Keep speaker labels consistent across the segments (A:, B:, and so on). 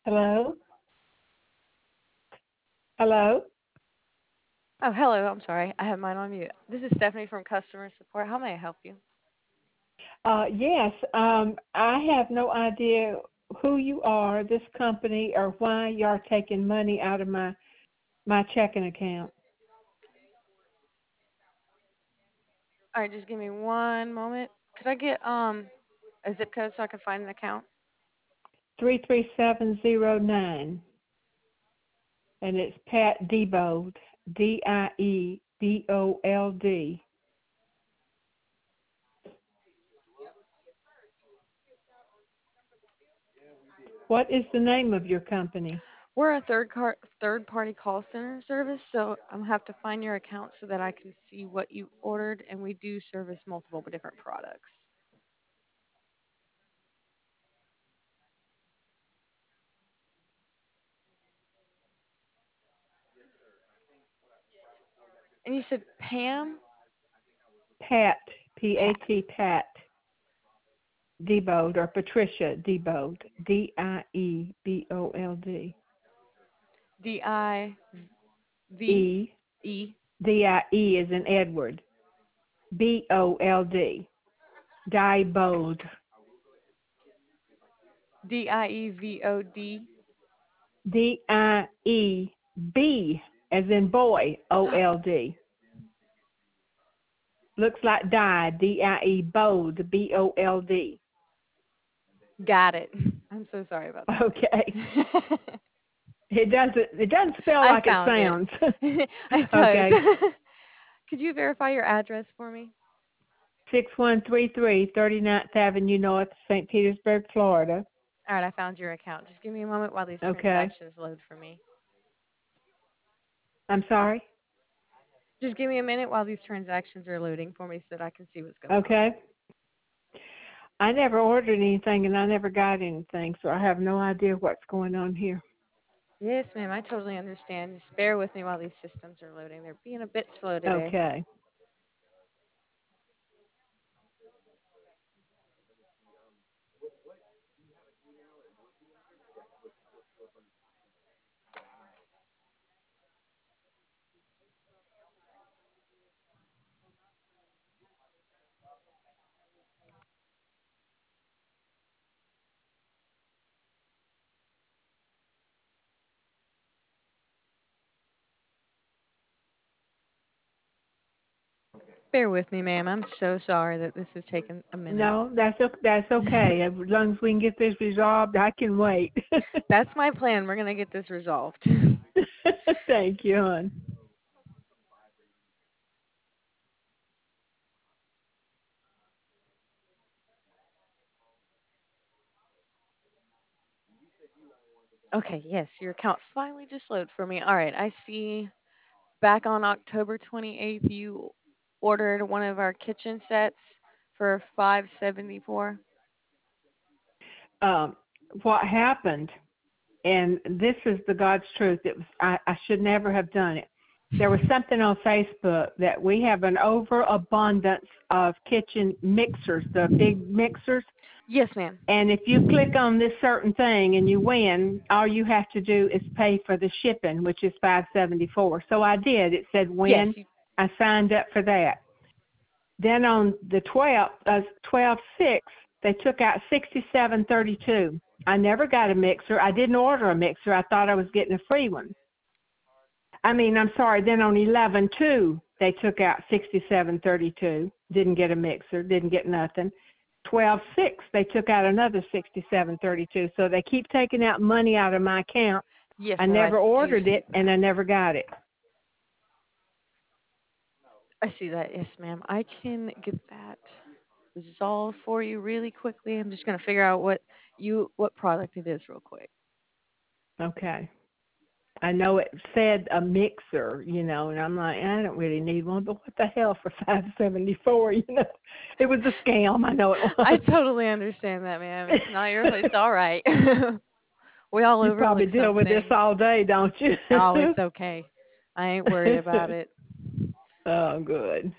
A: Hello? Hello?
B: Oh, hello. I'm sorry. I have mine on mute. This is Stephanie from customer support. How may I help you?
A: Yes, I have no idea who you are, this company, or why you are taking money out of my checking account.
B: All right, just give me one moment. Could I get a zip code so I can find an account?
A: 33709, and it's Pat Diebold, Diebold. What is the name of your company?
B: We're a third party call center service, so I'm gonna have to find your account so that I can see what you ordered, and we do service multiple different products. And you said Pam?
A: Pat,
B: Pat.
A: Pat, Pat Diebold, or Patricia Diebold, Diebold.
B: D-I-V-E.
A: E, D-I-E is in Edward, Bold, Diebold,
B: D-I-E-V-O-D.
A: Dieb, as in boy, Old. Looks like die, bold, Bold.
B: Got it. I'm so sorry about
A: Okay.
B: that.
A: It doesn't spell
B: I
A: like it
B: found it.
A: sounds.
B: It does.
A: Okay.
B: Could you verify your address for me?
A: 6133 39th Avenue North, St. Petersburg, Florida.
B: All right, I found your account. Just give me a moment while these
A: Okay.
B: transactions load for me.
A: I'm sorry?
B: Just give me a minute while these transactions are loading for me so that I can see what's going on.
A: Okay. I never ordered anything and I never got anything, so I have no idea what's going on here.
B: Yes, ma'am, I totally understand. Just bear with me while these systems are loading. They're being a bit slow today.
A: Okay.
B: Bear with me, ma'am. I'm so sorry that this is taking a minute.
A: No, that's okay. As long as we can get this resolved, I can wait.
B: That's my plan. We're going to get this resolved.
A: Thank you, hon.
B: Okay, yes, your account finally just loaded for me. All right, I see back on October 28th you ordered one of our kitchen sets for 574.
A: Um, what happened, and this is the God's truth. It was I should never have done it. There was something on Facebook that we have an overabundance of kitchen mixers, the big mixers.
B: Yes, ma'am.
A: And if you click on this certain thing and you win, all you have to do is pay for the shipping, which is 574. So I did. It said
B: Yes,
A: win. I signed up for that. Then on the 12/6, they took out 6732. I never got a mixer. I didn't order a mixer. I thought I was getting a free one. I mean, I'm sorry. Then on 11/2, they took out 6732. Didn't get a mixer. Didn't get nothing. 12/6, they took out another 6732. So they keep taking out money out of my account.
B: yes,
A: I
B: ma'am. I
A: never
B: do
A: ordered
B: see
A: it, and
B: that.
A: I never got it.
B: I see that. Yes, ma'am. I can get that resolved for you really quickly. I'm just gonna figure out what product it is real quick.
A: Okay. I know it said a mixer, and I'm like, I don't really need one, but what the hell for 574, It was a scam, I know it
B: I
A: was.
B: totally understand that, ma'am. It's not your fault. It's all right. We all
A: You
B: overlook
A: probably deal
B: some
A: with this
B: things.
A: all day, don't you?
B: Oh, it's okay. I ain't worried about it.
A: Oh, good.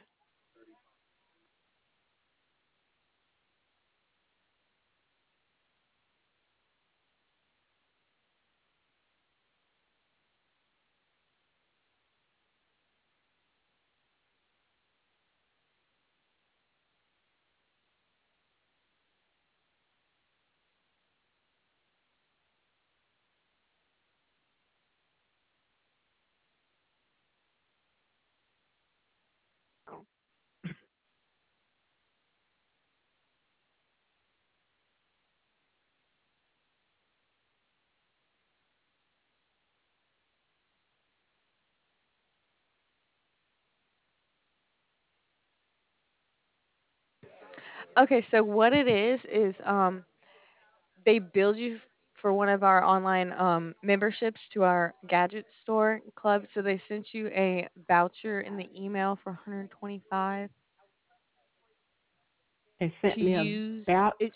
B: Okay, so what it is they build you for one of our online memberships to our gadget store club. So they sent you a voucher in the email for 125
A: They
B: to
A: sent me a
B: use.
A: about.
B: It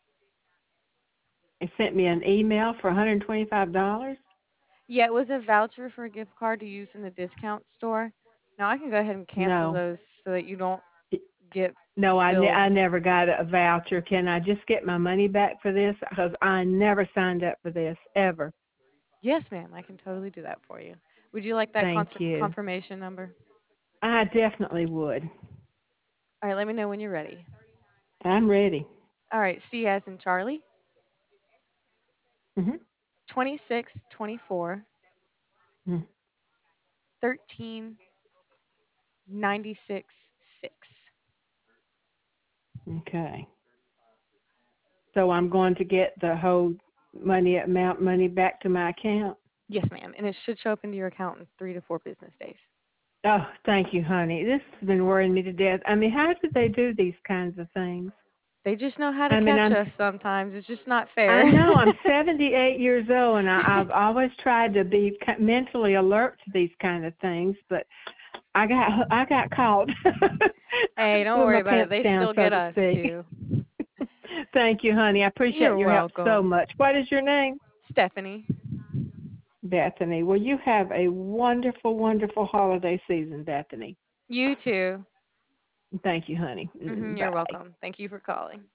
A: They sent me an email for $125.
B: Yeah, it was a voucher for a gift card to use in the discount store. Now I can go ahead and cancel
A: No,
B: those so that you don't get
A: no,
B: billed.
A: I never got a voucher. Can I just get my money back for this? Because I never signed up for this ever.
B: Yes, ma'am, I can totally do that for you. Would you like that
A: Thank you.
B: confirmation number?
A: I definitely would.
B: All right, let me know when you're ready.
A: I'm ready.
B: All right, C as in Charlie,
A: Mhm.
B: 2624
A: Mhm.
B: 1396 6.
A: Okay. So I'm going to get the whole money back to my account.
B: Yes, ma'am, and it should show up into your account in 3 to 4 business days.
A: Oh, thank you, honey. This has been worrying me to death. I mean, how do they do these kinds of things?
B: They just know how to
A: I mean,
B: catch us sometimes. It's just not fair.
A: I know I'm 78 years old, and I've always tried to be mentally alert to these kind of things, but I got caught
B: Hey, don't
A: with
B: worry
A: my
B: about it.
A: pants
B: They
A: down,
B: still
A: so
B: get
A: to
B: us
A: speak.
B: too.
A: Thank you, honey. I appreciate
B: You're
A: your help so
B: welcome.
A: much. What is your name?
B: Stephanie.
A: Bethany. Well, you have a wonderful, wonderful holiday season, Bethany.
B: You too.
A: Thank you, honey.
B: You're
A: Bye.
B: welcome. Thank you for calling.